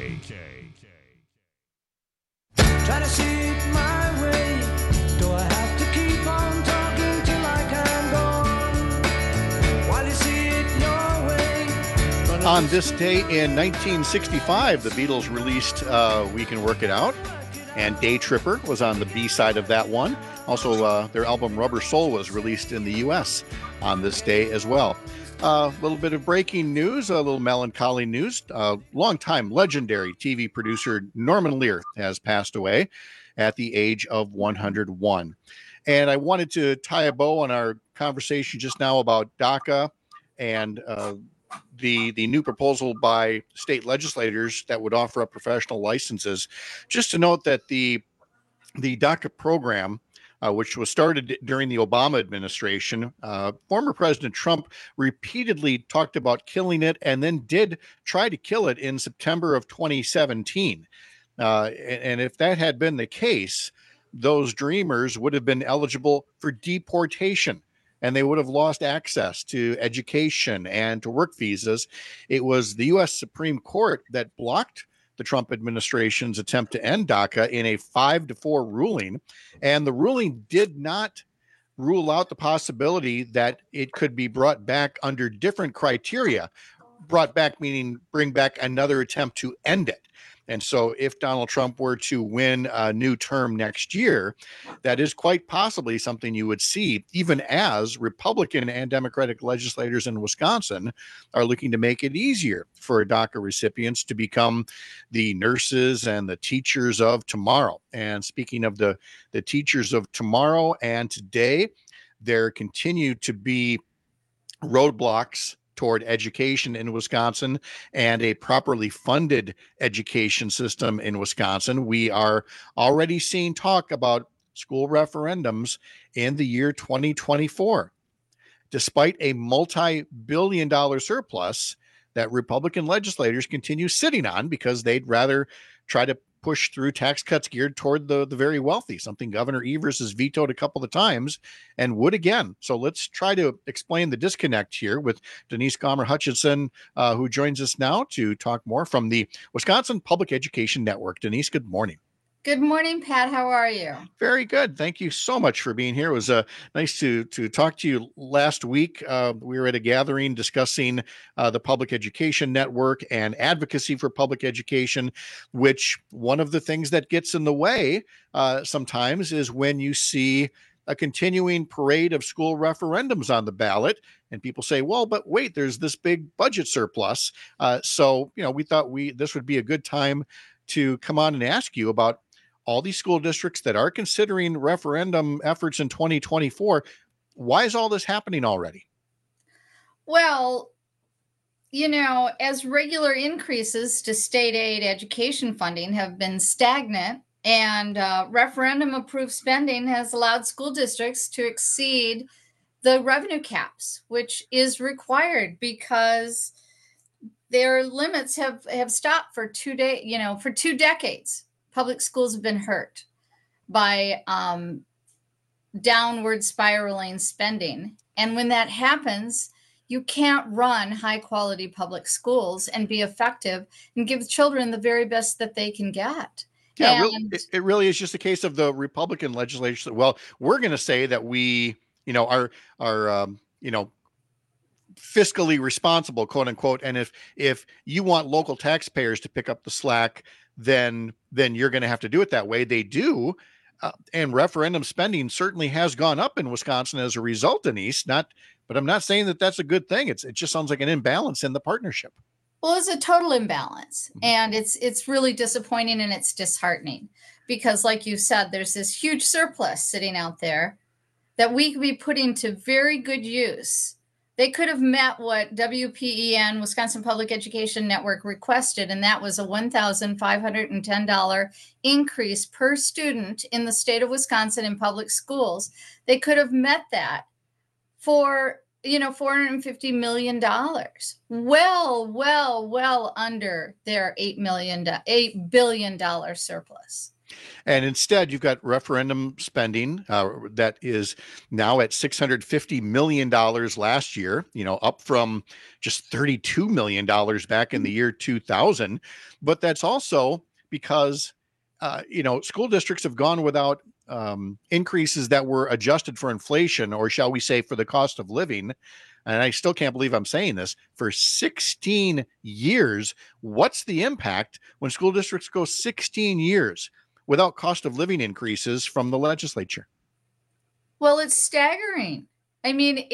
Try to see it my way. Do I have to keep on talking till I can go on? While you see it your way. On this day in 1965, the Beatles released We Can Work It Out, and Day Tripper was on the B side of that one. Also, their album Rubber Soul was released in the U.S. on this day as well. A little bit of breaking news, a little melancholy news. Longtime legendary TV producer Norman Lear has passed away at the age of 101. And I wanted to tie a bow on our conversation just now about DACA and the new proposal by state legislators that would offer up professional licenses. Just to note that the DACA program, which was started during the Obama administration, former President Trump repeatedly talked about killing it and then did try to kill it in September of 2017. And if that had been the case, those dreamers would have been eligible for deportation, and they would have lost access to education and to work visas. It was the U.S. Supreme Court that blocked the Trump administration's attempt to end DACA in a 5-4 ruling. And the ruling did not rule out the possibility that it could be brought back under different criteria. Brought back meaning bring back another attempt to end it. And so if Donald Trump were to win a new term next year, that is quite possibly something you would see, even as Republican and Democratic legislators in Wisconsin are looking to make it easier for DACA recipients to become the nurses and the teachers of tomorrow. And speaking of the teachers of tomorrow and today, there continue to be roadblocks toward education in Wisconsin and a properly funded education system in Wisconsin. We are already seeing talk about school referendums in the year 2024, despite a multi-billion-dollar surplus that Republican legislators continue sitting on because they'd rather try to push through tax cuts geared toward the very wealthy, something Governor Evers has vetoed a couple of times and would again. So let's try to explain the disconnect here with Denise Gomer-Hutchinson, who joins us now to talk more from the Wisconsin Public Education Network. Denise, good morning. Good morning, Pat. How are you? Very good. Thank you so much for being here. It was nice to talk to you last week. We were at a gathering discussing the Public Education Network and advocacy for public education, which one of the things that gets in the way sometimes is when you see a continuing parade of school referendums on the ballot. And people say, well, but wait, there's this big budget surplus. So, we thought this would be a good time to come on and ask you about all these school districts that are considering referendum efforts in 2024. Why is all this happening already? Well, as regular increases to state aid education funding have been stagnant, and referendum approved spending has allowed school districts to exceed the revenue caps, which is required because their limits have stopped for 2 decades. Public schools have been hurt by downward spiraling spending. And when that happens, you can't run high quality public schools and be effective and give children the very best that they can get. Yeah, it really is just a case of the Republican legislature. Well, we're going to say that we, are fiscally responsible, quote unquote. And if you want local taxpayers to pick up the slack, then you're going to have to do it that way. They do. And referendum spending certainly has gone up in Wisconsin as a result, Denise. But I'm not saying that that's a good thing. It just sounds like an imbalance in the partnership. Well, it's a total imbalance, and it's really disappointing and it's disheartening because, like you said, there's this huge surplus sitting out there that we could be putting to very good use. They could have met what WPEN, Wisconsin Public Education Network, requested, and that was a $1,510 increase per student in the state of Wisconsin in public schools. They could have met that for $450 million, well under their $8 billion surplus. And instead, you've got referendum spending that is now at $650 million last year, up from just $32 million back in the year 2000. But that's also because, school districts have gone without increases that were adjusted for inflation, or shall we say for the cost of living. And I still can't believe I'm saying this, for 16 years. What's the impact when school districts go 16 years without cost of living increases from the legislature? Well, it's staggering. I mean,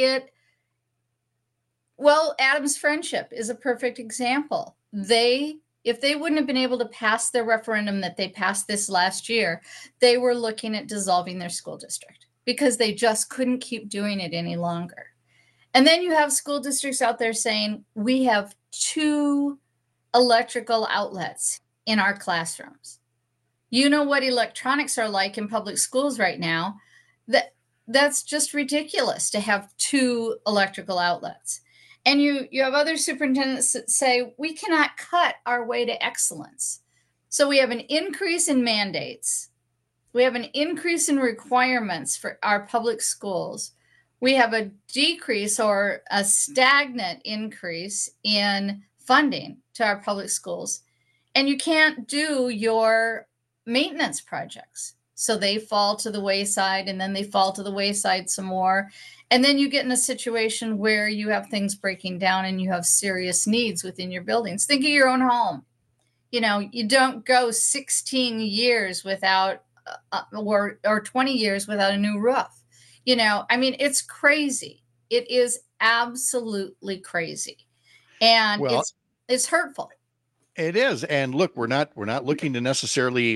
Adams Friendship is a perfect example. If they wouldn't have been able to pass their referendum that they passed this last year, they were looking at dissolving their school district because they just couldn't keep doing it any longer. And then you have school districts out there saying, we have 2 electrical outlets in our classrooms. You know what electronics are like in public schools right now. That's just ridiculous to have 2 electrical outlets. And you have other superintendents that say, we cannot cut our way to excellence. So we have an increase in mandates. We have an increase in requirements for our public schools. We have a decrease or a stagnant increase in funding to our public schools. And you can't do your maintenance projects. So they fall to the wayside, and then they fall to the wayside some more. And then you get in a situation where you have things breaking down and you have serious needs within your buildings. Think of your own home. You don't go 16 years without or 20 years without a new roof. It's crazy. It is absolutely crazy. And it's hurtful. It is. And look, we're not looking to necessarily,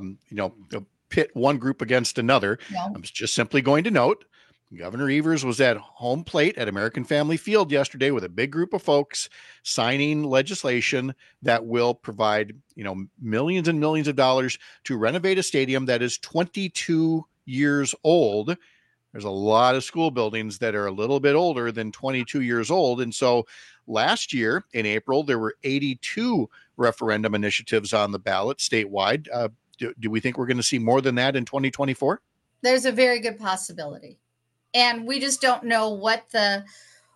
pit one group against another. No. I'm just simply going to note Governor Evers was at home plate at American Family Field yesterday with a big group of folks signing legislation that will provide, millions and millions of dollars to renovate a stadium that is 22 years old. There's a lot of school buildings that are a little bit older than 22 years old. And so last year in April, there were 82 referendum initiatives on the ballot statewide. Do we think we're going to see more than that in 2024? There's a very good possibility. And we just don't know what the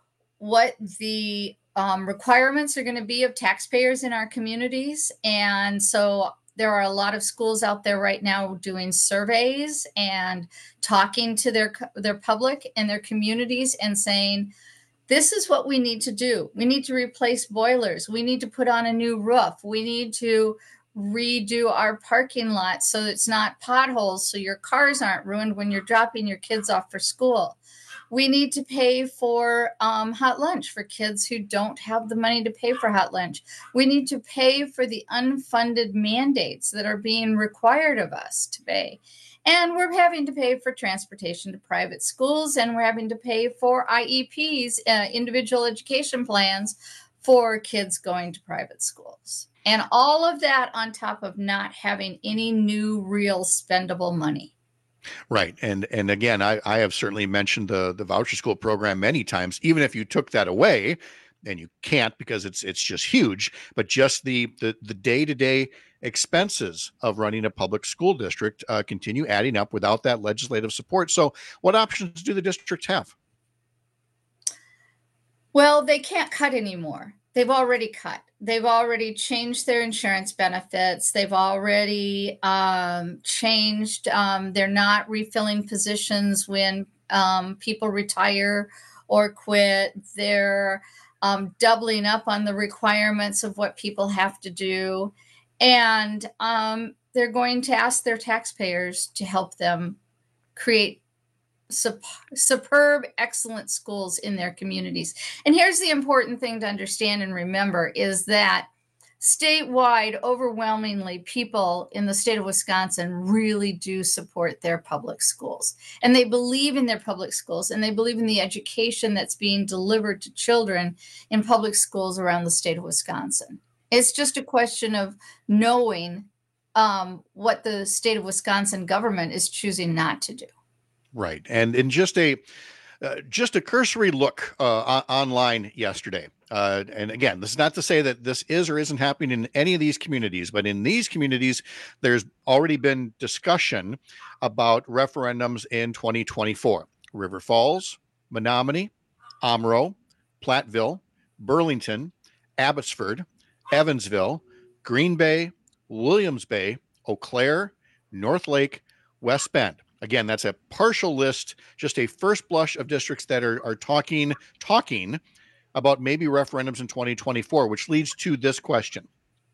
requirements are going to be of taxpayers in our communities. And so there are a lot of schools out there right now doing surveys and talking to their public and their communities and saying, this is what we need to do. We need to replace boilers. We need to put on a new roof. We need to redo our parking lot so it's not potholes, so your cars aren't ruined when you're dropping your kids off for school. We need to pay for hot lunch for kids who don't have the money to pay for hot lunch. We need to pay for the unfunded mandates that are being required of us to pay. And we're having to pay for transportation to private schools, and we're having to pay for IEPs, individual education plans, for kids going to private schools. And all of that on top of not having any new real spendable money. Right. And again, I have certainly mentioned the voucher school program many times. Even if you took that away, and you can't because it's just huge, but just the day-to-day expenses of running a public school district continue adding up without that legislative support. So what options do the districts have? Well, they can't cut anymore. They've already cut. They've already changed their insurance benefits. They've already changed. They're not refilling positions when people retire or quit. They're doubling up on the requirements of what people have to do. And they're going to ask their taxpayers to help them create superb, excellent schools in their communities. And here's the important thing to understand and remember is that statewide, overwhelmingly, people in the state of Wisconsin really do support their public schools. And they believe in their public schools, and they believe in the education that's being delivered to children in public schools around the state of Wisconsin. It's just a question of knowing what the state of Wisconsin government is choosing not to do. Right. And in just a cursory look online yesterday. And again, this is not to say that this is or isn't happening in any of these communities, but in these communities, there's already been discussion about referendums in 2024. River Falls, Menominee, Omro, Platteville, Burlington, Abbotsford, Evansville, Green Bay, Williams Bay, Eau Claire, North Lake, West Bend. Again, that's a partial list, just a first blush of districts that are talking about maybe referendums in 2024, which leads to this question.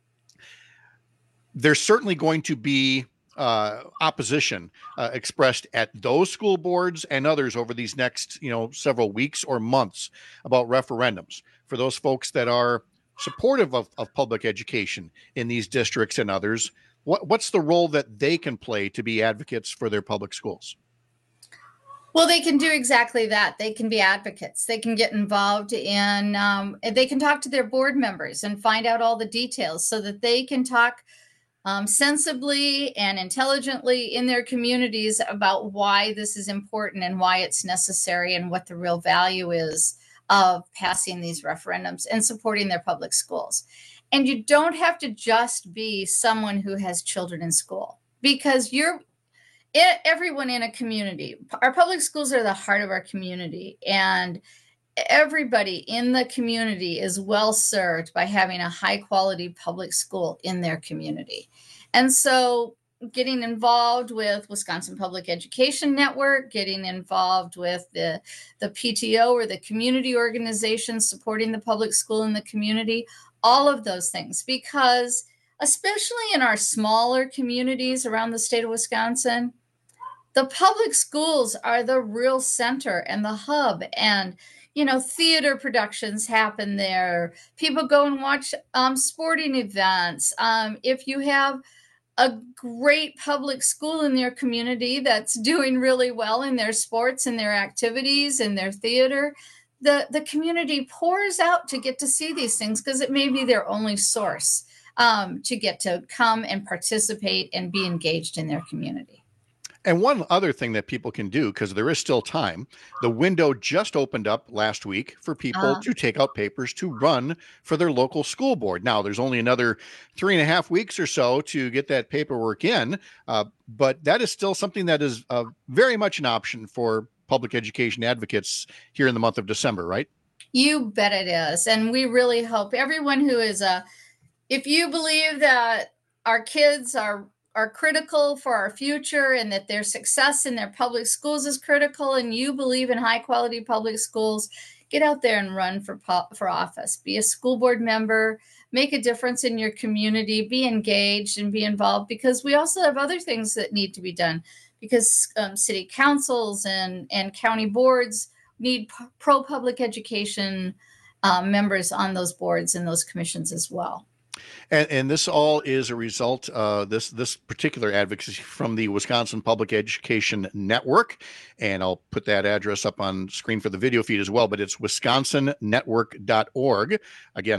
There's certainly going to be opposition expressed at those school boards and others over these next, several weeks or months about referendums. For those folks that are supportive of public education in these districts and others, what's the role that they can play to be advocates for their public schools? Well, they can do exactly that. They can be advocates. They can get involved in, they can talk to their board members and find out all the details so that they can talk sensibly and intelligently in their communities about why this is important and why it's necessary and what the real value is of passing these referendums and supporting their public schools. And you don't have to just be someone who has children in school, because everyone in a community. Our public schools are the heart of our community, and everybody in the community is well served by having a high quality public school in their community. And so getting involved with Wisconsin Public Education Network, getting involved with the PTO or the community organization supporting the public school in the community, all of those things, because especially in our smaller communities around the state of Wisconsin, the public schools are the real center and the hub. And, theater productions happen there. People go and watch sporting events. If you have a great public school in their community that's doing really well in their sports and their activities and their theater, the community pours out to get to see these things because it may be their only source to get to come and participate and be engaged in their community. And one other thing that people can do, because there is still time, the window just opened up last week for people to take out papers to run for their local school board. Now, there's only another 3.5 weeks or so to get that paperwork in, but that is still something that is very much an option for public education advocates here in the month of December, right? You bet it is. And we really hope everyone who is if you believe that our kids are critical for our future and that their success in their public schools is critical, and you believe in high quality public schools, get out there and run for office. Be a school board member, make a difference in your community, be engaged and be involved, because we also have other things that need to be done, because city councils and county boards need pro-public education members on those boards and those commissions as well. And this all is a result, this particular advocacy from the Wisconsin Public Education Network. And I'll put that address up on screen for the video feed as well, but it's wisconsonnetwork.org. Again,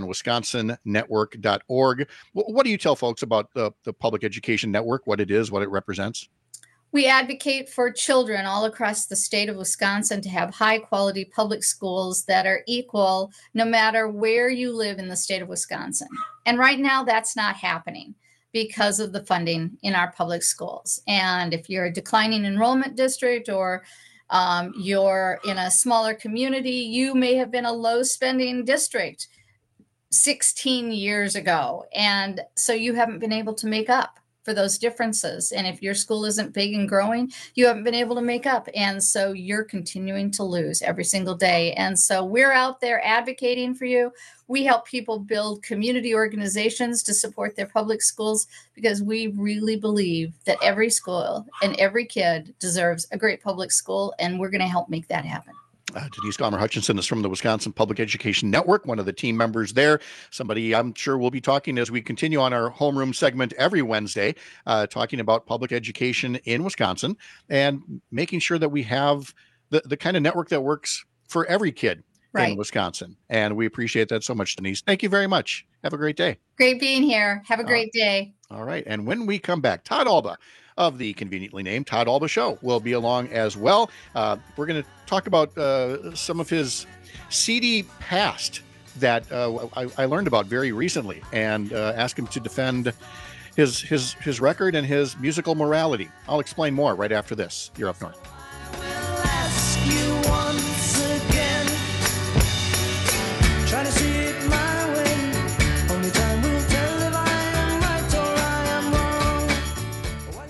wisconsonnetwork.org. What do you tell folks about the Public Education Network, what it is, what it represents? We advocate for children all across the state of Wisconsin to have high quality public schools that are equal no matter where you live in the state of Wisconsin. And right now that's not happening because of the funding in our public schools. And if you're a declining enrollment district or you're in a smaller community, you may have been a low spending district 16 years ago. And so you haven't been able to make up for those differences. And if your school isn't big and growing, you haven't been able to make up. And so you're continuing to lose every single day. And so we're out there advocating for you. We help people build community organizations to support their public schools because we really believe that every school and every kid deserves a great public school. And we're going to help make that happen. Denise Gomer Hutchinson is from the Wisconsin Public Education Network, one of the team members there. Somebody I'm sure we'll be talking as we continue on our homeroom segment every Wednesday, talking about public education in Wisconsin and making sure that we have the kind of network that works for every kid in Wisconsin. And we appreciate that so much, Denise. Thank you very much. Have a great day. Great being here. Have a great day. All right. And when we come back, Todd Alba of the conveniently named Todd Alba Show will be along as well. We're going to talk about some of his seedy past that I learned about very recently and ask him to defend his record and his musical morality. I'll explain more right after this. You're Up North. Try to see it my way. Only time will tell if I am right or I am wrong.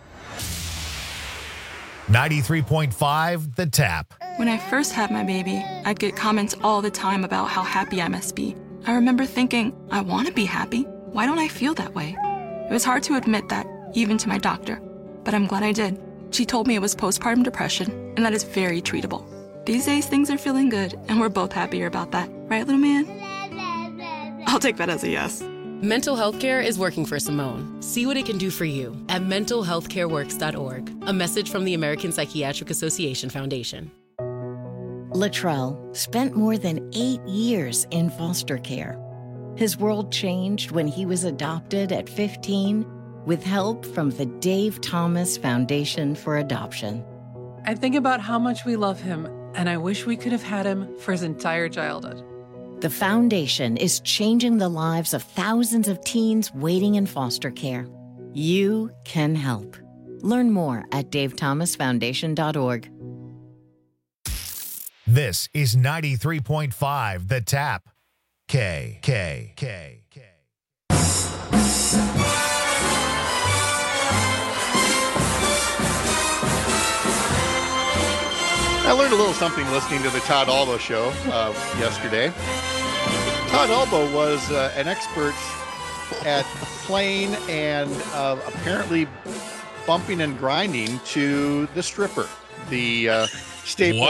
93.5 The Tap. When I first had my baby, I'd get comments all the time about how happy I must be. I remember thinking, I want to be happy. Why don't I feel that way? It was hard to admit that, even to my doctor. But I'm glad I did. She told me it was postpartum depression, and that is very treatable. These days, things are feeling good, and we're both happier about that. Right, little man? I'll take that as a yes. Mental health care is working for Simone. See what it can do for you at mentalhealthcareworks.org. A message from the American Psychiatric Association Foundation. Latrell spent more than 8 years in foster care. His world changed when he was adopted at 15 with help from the Dave Thomas Foundation for Adoption. I think about how much we love him, and I wish we could have had him for his entire childhood. The foundation is changing the lives of thousands of teens waiting in foster care. You can help. Learn more at davethomasfoundation.org. This is 93.5 The Tap. K. I learned a little something listening to the Todd Alba Show yesterday. Todd Alba was an expert at playing and apparently bumping and grinding to the stripper, the staple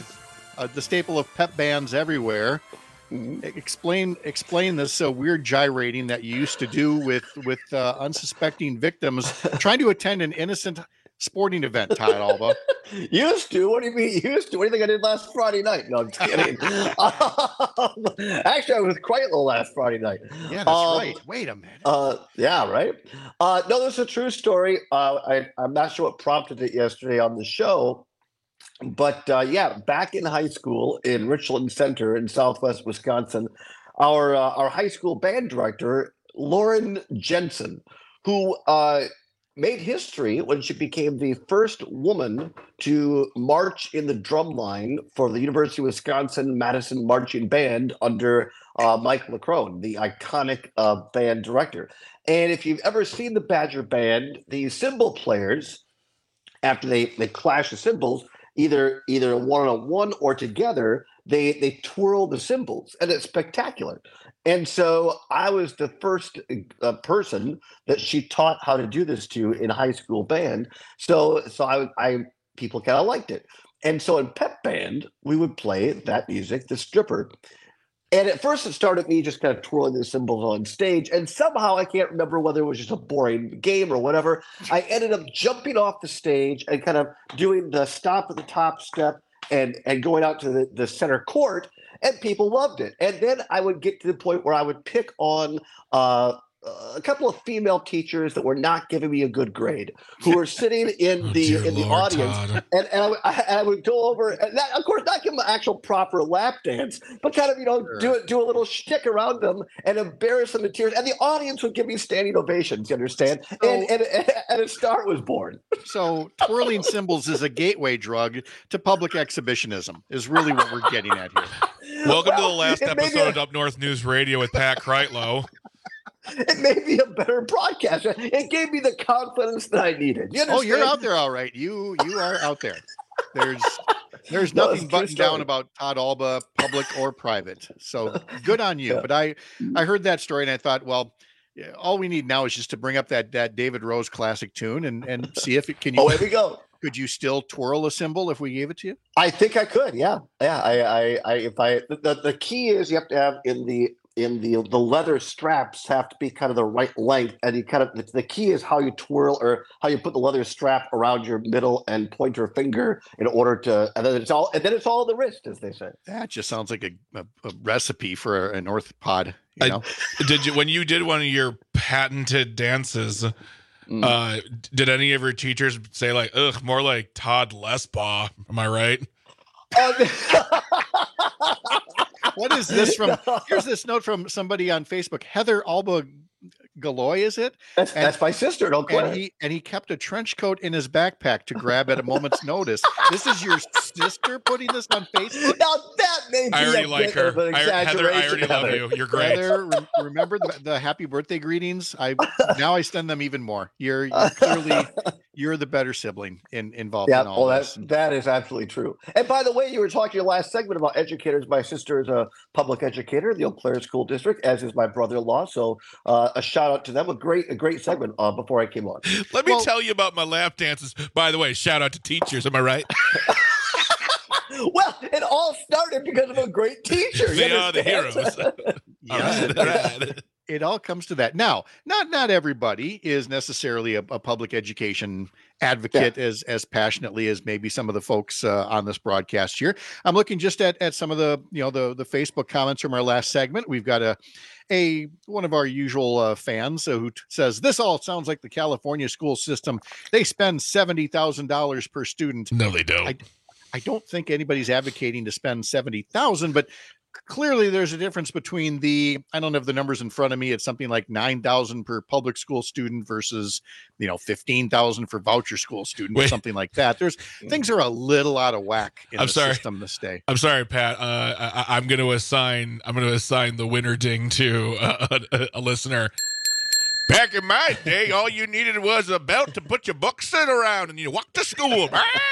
of pep bands everywhere. Explain this weird gyrating that you used to do with unsuspecting victims trying to attend an innocent sporting event, Todd Alba. Used to? What do you mean used to? What do you think I did last Friday night? No, I'm just kidding. Actually, I was Kreitlow last Friday night. Yeah, that's right. Wait a minute. Yeah, right? No, this is a true story. I'm not sure what prompted it yesterday on the show. But yeah, back in high school in Richland Center in Southwest Wisconsin, our high school band director, Lauren Jensen, who made history when she became the first woman to march in the drum line for the University of Wisconsin-Madison Marching Band under Mike LeCrone, the iconic band director. And if you've ever seen the Badger Band, the cymbal players, after they clash the cymbals, either one-on-one or together, they twirl the cymbals, and it's spectacular. And so I was the first person that she taught how to do this to in high school band. So I people kind of liked it. And so in pep band, we would play that music, the stripper. And at first it started me just kind of twirling the cymbals on stage. And somehow, I can't remember whether it was just a boring game or whatever, I ended up jumping off the stage and kind of doing the stop at the top step and going out to the center court. And people loved it. And then I would get to the point where I would pick on a couple of female teachers that were not giving me a good grade, who were sitting in the audience, and I would go over, and that, of course, not give them an actual proper lap dance, but kind of do a little shtick around them and embarrass them in tears, and the audience would give me standing ovations. You understand? And a star was born. So twirling cymbals is a gateway drug to public exhibitionism. Is really what we're getting at here. Welcome to the last episode of Up North News Radio with Pat Kreitlow. It made me a better broadcaster. It gave me the confidence that I needed. You Oh, you're understand? out there, all right. You are out there. There's No, it's nothing a true buttoned down story. about Todd Alba, public or private. So good on you. But I heard that story and I thought, well, yeah, all we need now is just to bring up that David Rose classic tune and see if it can. You, Oh, here we go. Could you still twirl a cymbal if we gave it to you? I think I could. Yeah. The key is you have to have the leather straps have to be kind of the right length, and you kind of the key is how you twirl or how you put the leather strap around your middle and pointer finger in order to, and then it's all the wrist, as they say. That just sounds like a recipe for an orthopod. You know? Did you, when you did one of your patented dances, did any of your teachers say like, ugh, more like Todd Lesbaugh? Am I right? What is this from? Here's this note from somebody on Facebook. Heather Alba Galoy, is it? That's my sister. Don't and he kept a trench coat in his backpack to grab at a moment's notice. This is your sister putting this on Facebook? Now that may be I already a like bit her. of an Heather, I exaggeration, already love you. You're great. Heather, remember the happy birthday greetings? Now I send them even more. You're clearly the better sibling involved Yeah, in all well, this. that is absolutely true. And by the way, you were talking your last segment about educators. My sister is a public educator in the Eau Claire School District, as is my brother-in-law. So a shout out to them. A great segment before I came on. Let me tell you about my lap dances. By the way, shout out to teachers. Am I right? Well, it all started because of a great teacher. They are the heroes. It all comes to that. Now, not everybody is necessarily a public education advocate as passionately as maybe some of the folks on this broadcast here. I'm looking just at some of the the Facebook comments from our last segment. We've got one of our usual fans who says, this all sounds like the California school system. They spend $70,000 per student. No, they don't. I don't think anybody's advocating to spend $70,000, but clearly there's a difference between I don't have the numbers in front of me. It's something like $9,000 per public school student versus, $15,000 for voucher school student or something like that. Things are a little out of whack in the system this day. I'm sorry, Pat. I'm going to assign the winner ding to a listener. Back in my day, all you needed was a belt to put your books in around and you walked to school.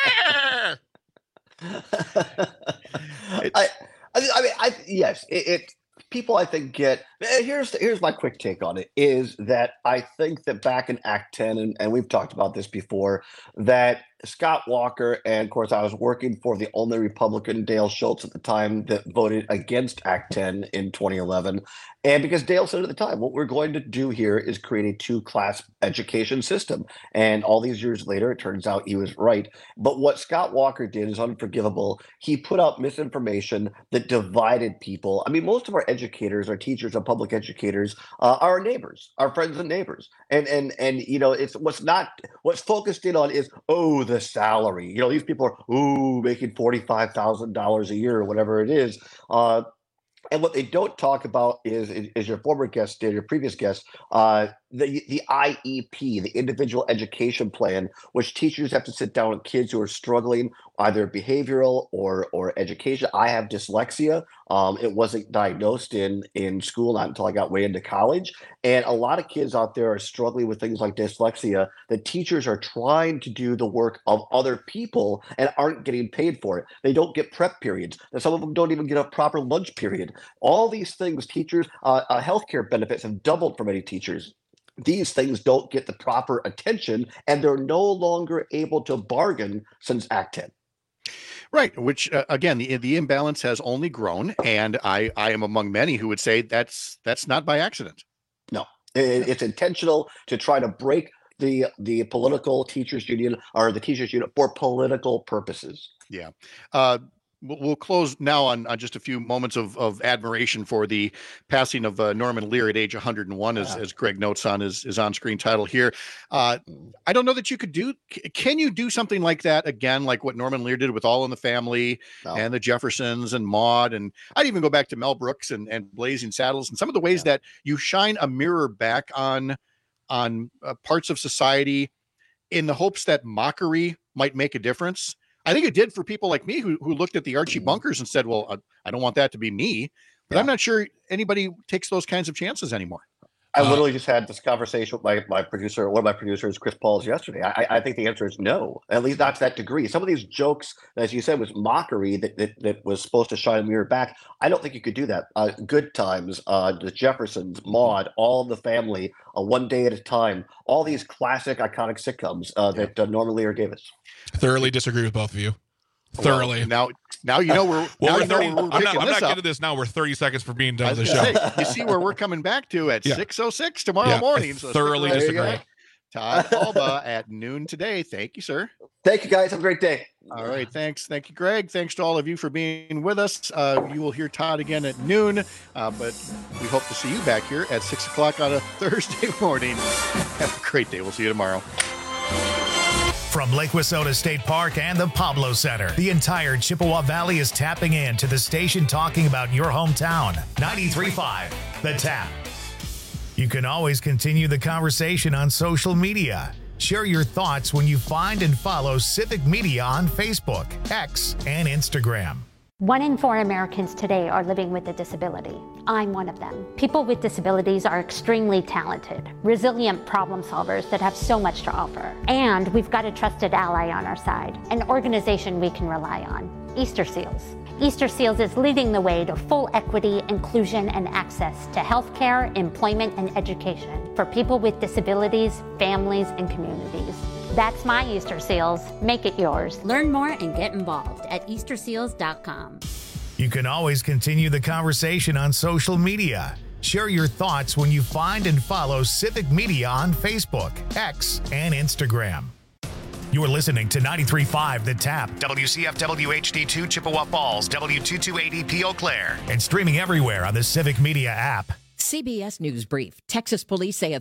Yes, people I think get. Here's my quick take on it is that I think that back in Act 10, and we've talked about this before, that Scott Walker, and of course I was working for the only Republican, Dale Schultz, at the time that voted against Act 10 in 2011. And because Dale said at the time, what we're going to do here is create a two-class education system. And all these years later, it turns out he was right. But what Scott Walker did is unforgivable. He put out misinformation that divided people. I mean, most of our educators, our teachers, our public educators are our neighbors, our friends and neighbors. And it's what's focused in on is, the salary. These people are, making $45,000 a year or whatever it is. And what they don't talk about is your former guest did, your previous guest, the IEP, the individual education plan, which teachers have to sit down with kids who are struggling, either behavioral or education. I have dyslexia. It wasn't diagnosed in school, not until I got way into college. And a lot of kids out there are struggling with things like dyslexia. The teachers are trying to do the work of other people and aren't getting paid for it. They don't get prep periods. And some of them don't even get a proper lunch period. All these things, teachers, healthcare benefits have doubled for many teachers. These things don't get the proper attention, and they're no longer able to bargain since Act 10. Right, which again, the imbalance has only grown, and I am among many who would say that's not by accident. No, it's intentional to try to break the political teachers union or the teachers union for political purposes. Yeah. We'll close now on just a few moments of admiration for the passing of Norman Lear at age 101, as Greg notes on his on-screen title here. I don't know that you could can you do something like that again, like what Norman Lear did with All in the Family and the Jeffersons and Maude? And I'd even go back to Mel Brooks and Blazing Saddles and some of the ways that you shine a mirror back on parts of society in the hopes that mockery might make a difference. I think it did for people like me who looked at the Archie Bunkers and said, well, I don't want that to be me. But I'm not sure anybody takes those kinds of chances anymore. I literally just had this conversation with my producer, one of my producers, Chris Pauls, yesterday. I think the answer is no, at least not to that degree. Some of these jokes, as you said, was mockery that was supposed to shine a mirror back. I don't think you could do that. Good Times, the Jeffersons, Maude, All in the Family, One Day at a Time, all these classic, iconic sitcoms that Norman Lear gave us. Thoroughly disagree with both of you. Thoroughly. Well, now you know we're. Well, now you know we're I'm picking not this getting up. to this now. We're 30 seconds from being done with the I was show. gonna say, you see where we're coming back to at 6:06 tomorrow morning. I So thoroughly stick around. disagree. Todd Alba at noon today. Thank you, sir. Thank you, guys. Have a great day. All right. Thanks. Thank you, Greg. Thanks to all of you for being with us. You will hear Todd again at noon, but we hope to see you back here at 6 o'clock on a Thursday morning. Have a great day. We'll see you tomorrow. From Lake Wissota State Park and the Pablo Center, the entire Chippewa Valley is tapping in to the station talking about your hometown. 93.5, The Tap. You can always continue the conversation on social media. Share your thoughts when you find and follow Civic Media on Facebook, X, and Instagram. 1 in 4 Americans today are living with a disability. I'm one of them. People with disabilities are extremely talented, resilient problem solvers that have so much to offer. And we've got a trusted ally on our side, an organization we can rely on, Easter Seals. Easter Seals is leading the way to full equity, inclusion, and access to healthcare, employment, and education for people with disabilities, families, and communities. That's my Easter Seals. Make it yours. Learn more and get involved at easterseals.com. You can always continue the conversation on social media. Share your thoughts when you find and follow Civic Media on Facebook, X, and Instagram. You're listening to 93.5 The Tap, WCFW HD2 Chippewa Falls, W228EP Eau Claire, and streaming everywhere on the Civic Media app. CBS News Brief. Texas police say a